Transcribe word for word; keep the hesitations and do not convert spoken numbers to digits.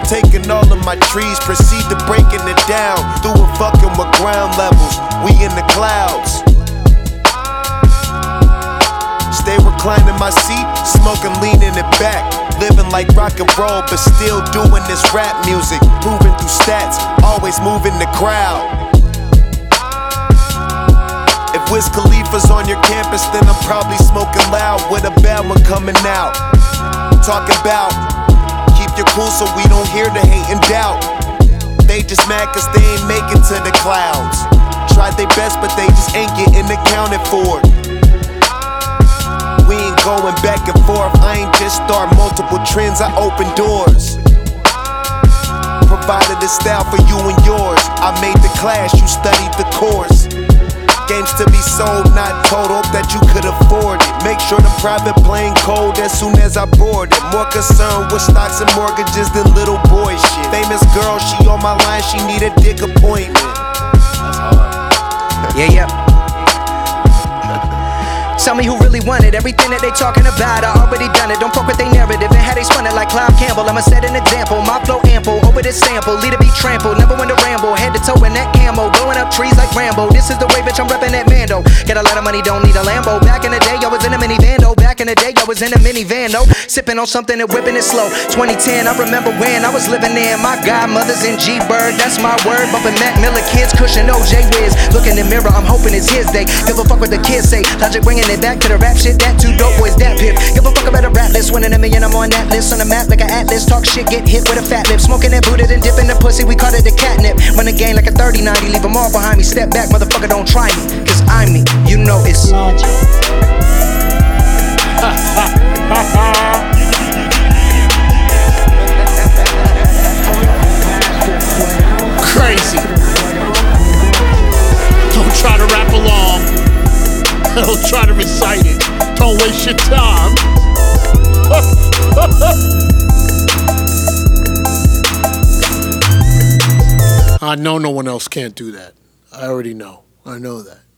I'm taking all of my trees, proceed to breaking it down. Through and fucking with ground levels, we in the clouds. Stay reclining my seat, smoking, leaning it back. Living like rock and roll, but still doing this rap music. Moving through stats, always moving the crowd. If Wiz Khalifa's on your campus, then I'm probably smoking loud with a bad one coming out. Talking about, keep your cool so we don't hear the hate and doubt. They just mad cause they ain't making to the clouds. Tried their best but they just ain't getting accounted for. We ain't going back and forth, I ain't just start multiple trends, I open doors. Provided a style for you and yours. I made the class, you studied the course. Games to be sold, not told, hope that you could afford it. Make sure the private plane cold as soon as I board it. More concerned with stocks and mortgages than little boy shit. Famous girl, she on my line, she need a dick appointment. That's hard. Yeah, yeah. Tell me who really wanted everything that they talking about. I already done it, don't fuck with they narrative. And how they spun it like Clive Campbell, I'ma set an example. My flow ample, over this sample, leader be trampled. Never went to ramble, head to toe in that camo. Blowing up trees like Rambo, this is the way bitch I'm reppin' that Mando. Get a lot of money, don't need a Lambo. Back in the day, I was in a minivan though. Back in the day, I was in a minivan though. Sipping on something and whipping it slow. twenty ten, I remember when I was living in my godmother's in G-Bird, that's my word. Bumping Mac Miller kids, cushion O J Wiz. Look in the mirror, I'm hoping it's his day. Give a fuck what the kids say. Logic bringing it back to the rap shit. That two dope boys, that pip. Give a fuck about a rap list. Winning a million, I'm on that list. On the map like an atlas. Talk shit, get hit with a fat lip. Smoking that Buddha, then dipping the pussy. We call it the catnip. Run the game like a thirty ninety. Leave them all behind me. Step back, motherfucker, don't try me. Cause I'm me. You know it's Logic. Crazy. Don't try to rap along. Don't try to recite it. Don't waste your time. I know no one else can't do that. I already know. I know that.